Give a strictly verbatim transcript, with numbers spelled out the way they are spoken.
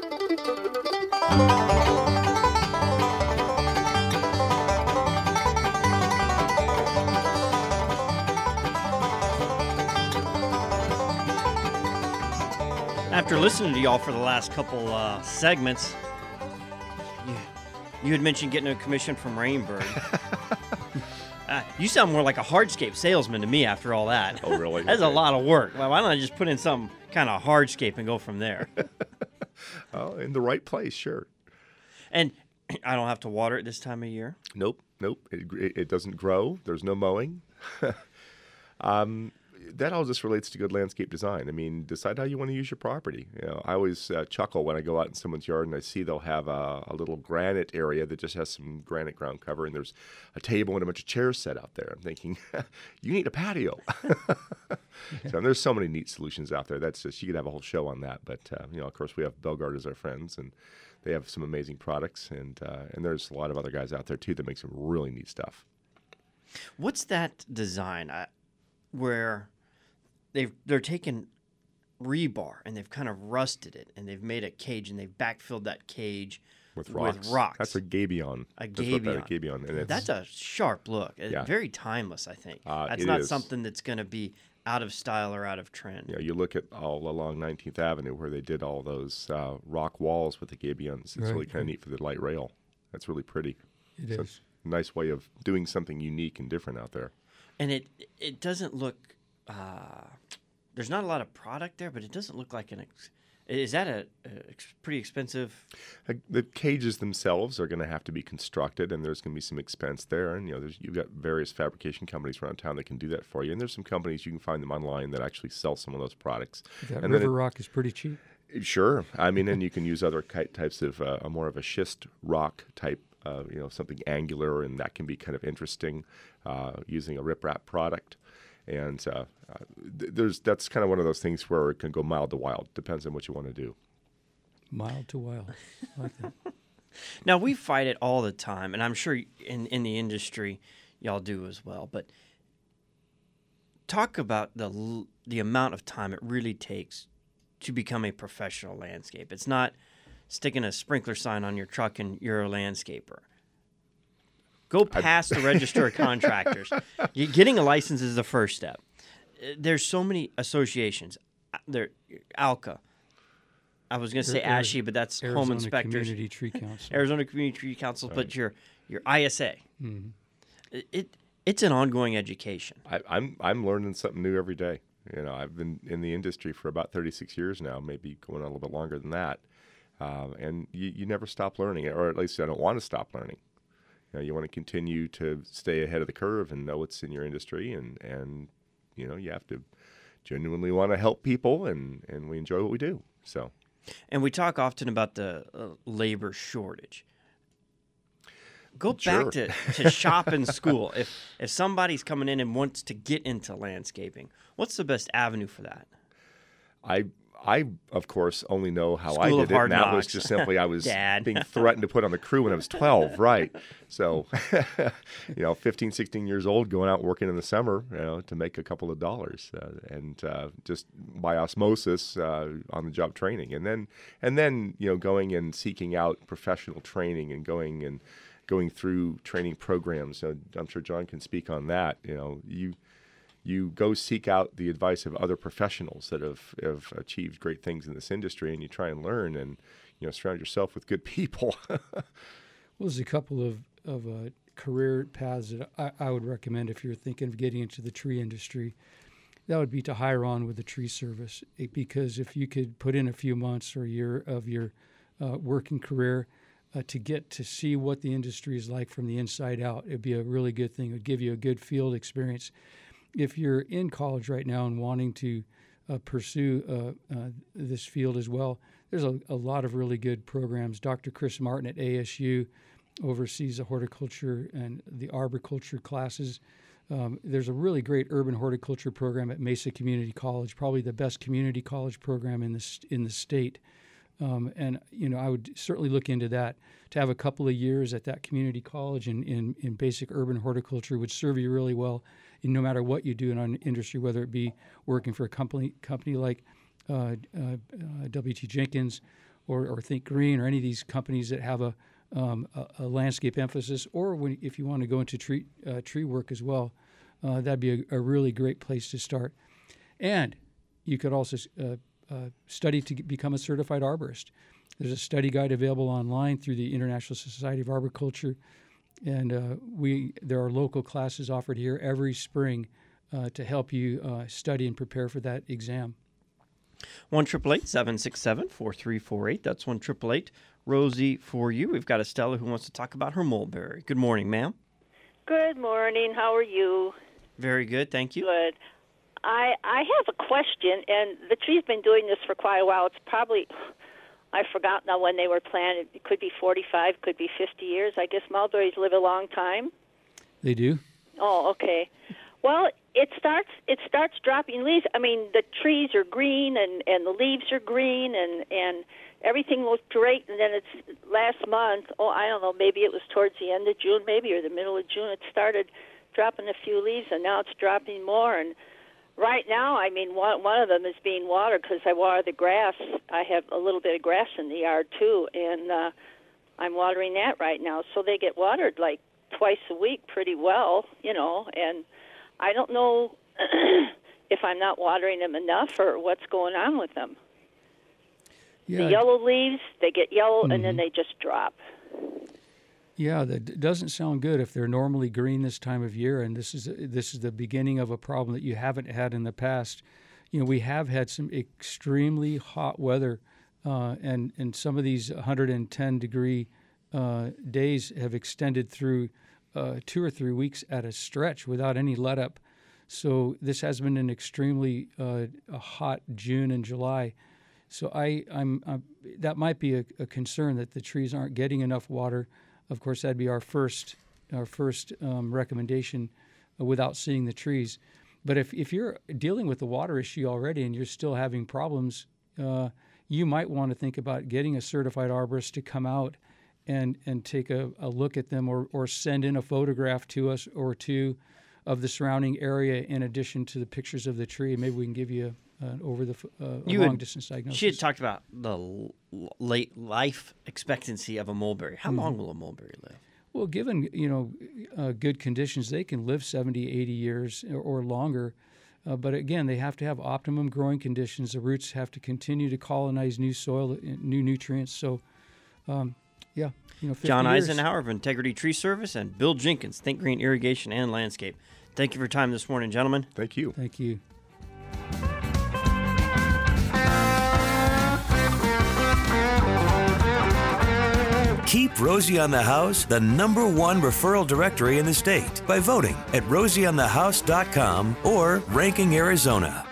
After listening to y'all for the last couple uh, segments, you, you had mentioned getting a commission from Rainbird. uh, you sound more like a hardscape salesman to me after all that. Oh, really? That's Okay. a lot of work. Well, why don't I just put in some kind of hardscape and go from there? Oh, in the right place, sure. And I don't have to water it this time of year? Nope, nope. It, it, it doesn't grow. There's no mowing. um, that all just relates to good landscape design. I mean, decide how you want to use your property. You know, I always uh, chuckle when I go out in someone's yard and I see they'll have a, a little granite area that just has some granite ground cover, and there's a table and a bunch of chairs set out there. I'm thinking, you need a patio. So there's so many neat solutions out there. That's just, you could have a whole show on that. But uh, you know, of course, we have Belgard as our friends, and they have some amazing products, and uh, and there's a lot of other guys out there too that make some really neat stuff. What's that design uh, where they've they're taking rebar and they've kind of rusted it and they've made a cage and they've backfilled that cage With rocks. With rocks. That's a gabion. A That's what that- gabion. A gabion. And it's, That's a sharp look. Uh, Yeah. Very timeless, I think. Uh, That's it not is. something that's going to be out of style or out of trend. you know, you look at all along nineteenth Avenue where they did all those uh, rock walls with the gabions. It's Right, really kind of right. neat for the light rail. That's really pretty. It So is. it's a nice way of doing something unique and different out there. And it it doesn't look. Uh, there's not a lot of product there, but it doesn't look like an. Ex- is that a, a ex- pretty expensive? Uh, The cages themselves are going to have to be constructed, and there's going to be some expense there. And you know, there's, you've got various fabrication companies around town that can do that for you. And there's some companies you can find them online that actually sell some of those products. That and then river it- rock is pretty cheap. Sure. I mean, and you can use other ki- types of uh, a more of a schist rock type, uh, you know, something angular, and that can be kind of interesting uh, using a riprap product. And uh, uh, th- there's that's kind of one of those things where it can go mild to wild. Depends on what you want to do. Mild to wild. I like that. Now we fight it all the time, and I'm sure in in the industry y'all do as well. But talk about the l- the amount of time it really takes to become a professional landscape. It's not sticking a sprinkler sign on your truck and you're a landscaper. Go past the register of contractors. You, getting a license is the first step. Uh, There's so many associations. Uh, There, ALCA. I was going to say Ar- Ar- ASHI, but that's home Arizona inspectors. Community Tree Council. Arizona Community Tree Council, but your your I S A. Mhm. It, it it's an ongoing education. I, I'm I'm learning something new every day. You know, I've been in the industry for about thirty-six years now, maybe going on a little bit longer than that. Um, and you, you never stop learning, or at least I don't want to stop learning. You know, you want to continue to stay ahead of the curve and know what's in your industry, and, and you know, you have to genuinely want to help people, and, and we enjoy what we do. So, And we talk often about the uh, labor shortage. Go Sure. back to, to shop in school. If if somebody's coming in and wants to get into landscaping, what's the best avenue for that? I, I of course only know how I School did of it, Hard and that was Knocks. just simply I was Dad. being threatened to put on the crew when I was twelve, right? So, you know, fifteen, sixteen years old, going out working in the summer, you know, to make a couple of dollars, uh, and uh, just by osmosis, uh, on the job training, and then and then you know going and seeking out professional training and going and going through training programs. Uh, I'm sure John can speak on that. You know, you. You go seek out the advice of other professionals that have, have achieved great things in this industry, and you try and learn, and you know, surround yourself with good people. Well, there's a couple of, of uh, career paths that I, I would recommend if you're thinking of getting into the tree industry. That would be to hire on with the tree service, It- because if you could put in a few months or a year of your uh, working career uh, to get to see what the industry is like from the inside out, it'd be a really good thing. It would give you a good field experience. If you're in college right now and wanting to uh, pursue uh, uh, this field as well, there's a, a lot of really good programs. Doctor Chris Martin at A S U oversees the horticulture and the arboriculture classes. Um, there's a really great urban horticulture program at Mesa Community College, probably the best community college program in the st- in the state. Um, and you know, I would certainly look into that. To have a couple of years at that community college in, in, in basic urban horticulture would serve you really well, in no matter what you do in an industry, whether it be working for a company company like uh, uh, uh, W T Jenkins, or, or Think Green or any of these companies that have a um, a, a landscape emphasis, or when, if you want to go into tree uh, tree work as well, uh, that'd be a, a really great place to start. And you could also uh, uh, study to become a certified arborist. There's a study guide available online through the International Society of Arboriculture, and uh, we there are local classes offered here every spring uh, to help you uh, study and prepare for that exam. one eight eight eight, seven six seven, four three four eight. That's one eight eight eight, Rosie, for you. We've got Estella who wants to talk about her mulberry. Good morning, ma'am. Good morning. How are you? Very good, thank you. Good. I I have a question, and the tree's been doing this for quite a while. It's probably, I forgot now when they were planted. It could be forty-five, could be fifty years. I guess mulberries live a long time. They do? Oh, okay. Well, it starts it starts dropping leaves. I mean, the trees are green, and, and the leaves are green, and, and everything looks great. And then it's last month, oh, I don't know, maybe it was towards the end of June, maybe, or the middle of June, it started dropping a few leaves, and now it's dropping more. And right now, I mean, one, one of them is being watered because I water the grass. I have a little bit of grass in the yard, too, and uh, I'm watering that right now. So they get watered like twice a week pretty well, you know, and I don't know if I'm not watering them enough or what's going on with them. Yeah. The yellow leaves, they get yellow, Mm-hmm. and then they just drop. Yeah, that d- doesn't sound good if they're normally green this time of year, and this is this is the beginning of a problem that you haven't had in the past. You know, we have had some extremely hot weather, uh, and and some of these one hundred ten degree uh, days have extended through uh, two or three weeks at a stretch without any let up. So this has been an extremely uh, a hot June and July. So I I'm, I'm that might be a, a concern that the trees aren't getting enough water. Of course, that'd be our first our first um, recommendation uh, without seeing the trees. But if, if you're dealing with the water issue already and you're still having problems, uh, you might want to think about getting a certified arborist to come out and, and take a, a look at them, or, or send in a photograph to us or two of the surrounding area in addition to the pictures of the tree. Maybe we can give you an over the uh, You long had- distance diagnosis. She had talked about the l- late life expectancy of a mulberry. How Mm-hmm. long will a mulberry live? Well, given, you know, uh, good conditions, they can live seventy, eighty years or, or longer. Uh, but again, they have to have optimum growing conditions. The roots have to continue to colonize new soil, new nutrients. So, um, yeah, you know, fifty John years. Eisenhower of Integrity Tree Service and Bill Jenkins, Think Green Irrigation and Landscape. Thank you for your time this morning, gentlemen. Thank you. Thank you. Keep Rosie on the House the number one referral directory in the state by voting at rosie on the house dot com or Ranking Arizona.